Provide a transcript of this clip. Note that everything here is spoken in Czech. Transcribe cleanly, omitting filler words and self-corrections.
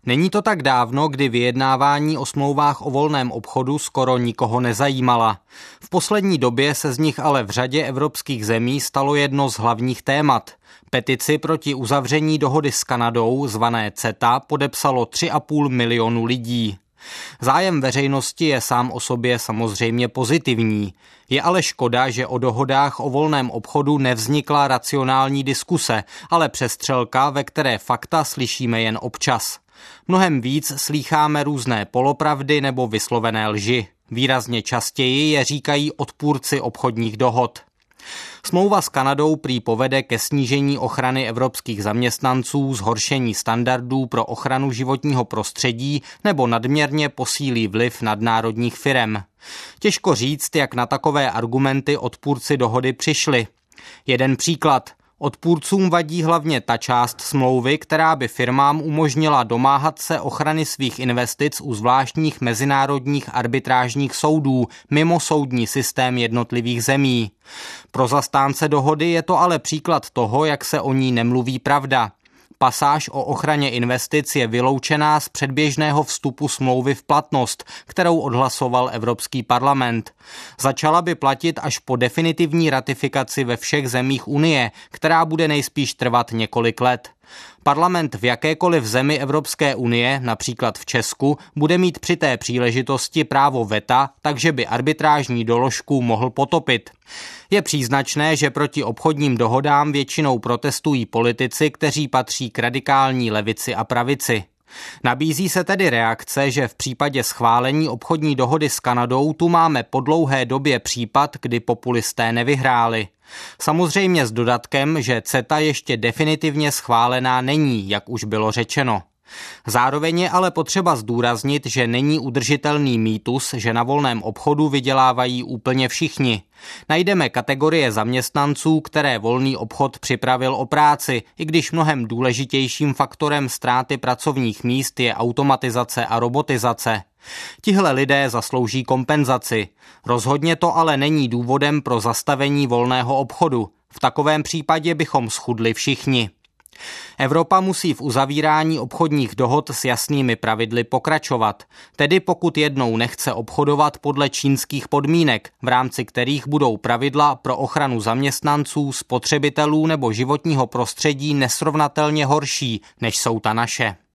Není to tak dávno, kdy vyjednávání o smlouvách o volném obchodu skoro nikoho nezajímala. V poslední době se z nich ale v řadě evropských zemí stalo jedno z hlavních témat. Petici proti uzavření dohody s Kanadou, zvané CETA, podepsalo 3,5 milionu lidí. Zájem veřejnosti je sám o sobě samozřejmě pozitivní. Je ale škoda, že o dohodách o volném obchodu nevznikla racionální diskuse, ale přestřelka, ve které fakta slyšíme jen občas. Mnohem víc slýcháme různé polopravdy nebo vyslovené lži. Výrazně častěji je říkají odpůrci obchodních dohod. Smlouva s Kanadou prý povede ke snížení ochrany evropských zaměstnanců, zhoršení standardů pro ochranu životního prostředí nebo nadměrně posílí vliv nadnárodních firem. Těžko říct, jak na takové argumenty odpůrci dohody přišli. Jeden příklad. Odpůrcům vadí hlavně ta část smlouvy, která by firmám umožnila domáhat se ochrany svých investic u zvláštních mezinárodních arbitrážních soudů mimo soudní systém jednotlivých zemí. Pro zastánce dohody je to ale příklad toho, jak se o ní nemluví pravda. Pasáž o ochraně investic je vyloučená z předběžného vstupu smlouvy v platnost, kterou odhlasoval Evropský parlament. Začala by platit až po definitivní ratifikaci ve všech zemích Unie, která bude nejspíš trvat několik let. Parlament v jakékoliv zemi Evropské unie, například v Česku, bude mít při té příležitosti právo veta, takže by arbitrážní doložku mohl potopit. Je příznačné, že proti obchodním dohodám většinou protestují politici, kteří patří k radikální levici a pravici. Nabízí se tedy reakce, že v případě schválení obchodní dohody s Kanadou tu máme po dlouhé době případ, kdy populisté nevyhráli. Samozřejmě s dodatkem, že CETA ještě definitivně schválená není, jak už bylo řečeno. Zároveň je ale potřeba zdůraznit, že není udržitelný mýtus, že na volném obchodu vydělávají úplně všichni. Najdeme kategorie zaměstnanců, které volný obchod připravil o práci, i když mnohem důležitějším faktorem ztráty pracovních míst je automatizace a robotizace. Tihle lidé zaslouží kompenzaci. Rozhodně to ale není důvodem pro zastavení volného obchodu. V takovém případě bychom schudli všichni. Evropa musí v uzavírání obchodních dohod s jasnými pravidly pokračovat, tedy pokud jednou nechce obchodovat podle čínských podmínek, v rámci kterých budou pravidla pro ochranu zaměstnanců, spotřebitelů nebo životního prostředí nesrovnatelně horší, než jsou ta naše.